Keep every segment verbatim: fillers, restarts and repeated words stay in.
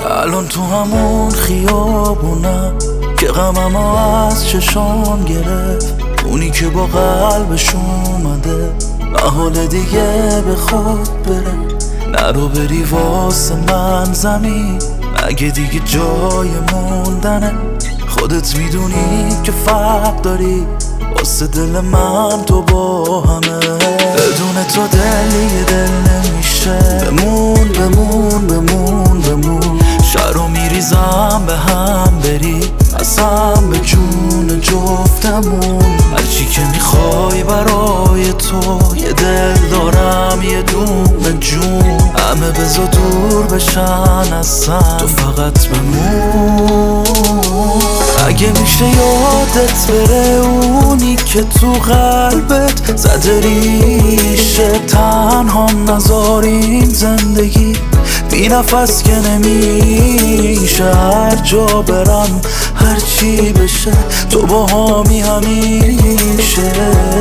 الان تو همون خیابونم که غمم از چشام گرفت، اونی که با قلبش اومده محال دیگه به خود بره. نرو بری واسه من زمین، اگه دیگه جای موندنه. خودت میدونی که فرق داری واسه دل من تو با همه. بدون تو دلی دل نمیشه، بمون بمون بمون بمون. شرو میریزم به هم بری، قسم به جون جفتمون. هرچی که میخوای برای تو، یه دل دارم یه دونه جون. همه بزا دور بشن ازم، تو فقط بمون. اگه میشه یادت بره اونی که تو قلبت زده ریشه، تنها نذارین زندگی بی نفس که نمیشه. هر جا برم هر چی بشه تو با همی همیشه.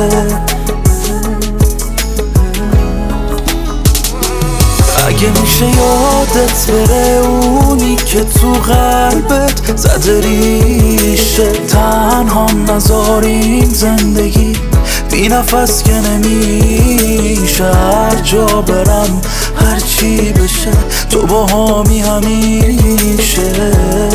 اگه میشه یادت بره اونی که تو قلبت زده ریشه، تنها نذارین زندگی بی نفس که نمیشه. هر جا برم هر چی بشه تو با همی همیشه.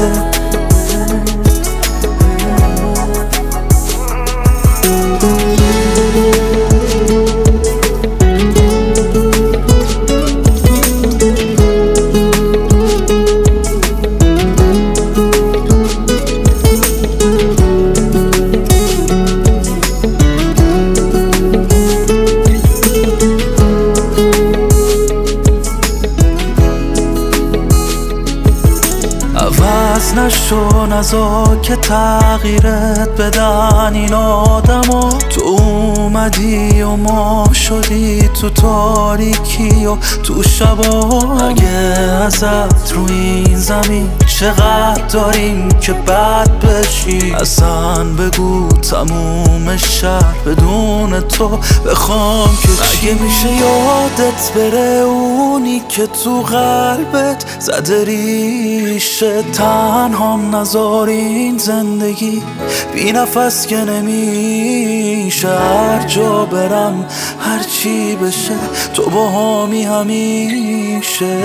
عوض نشو نزا که تغییرت بدن این آدما. تو اومدی و ما شدی تو تاریکی و تو شبا. اگه ازت رو این زمین چقدر داریم که بد بشی، اصلا بگو تموم شهر بدون تو بخوام که چی. اگه میشه یادت بره اونی که تو قلبت زده ریشه، تنها نذارین زندگی بی نفس که نمیشه. هر جا برم هر چی بشه تو با همی همیشه.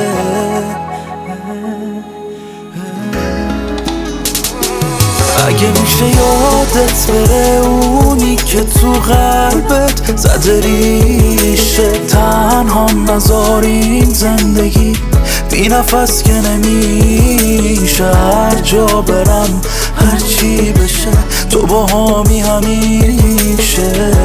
اگه میشه یادت بره اونی که تو قلبت زده ریشه، تنها نذارین زندگی بی نفس که نمیشه. هر جا برم هر چی بشه تو با همی همیشه.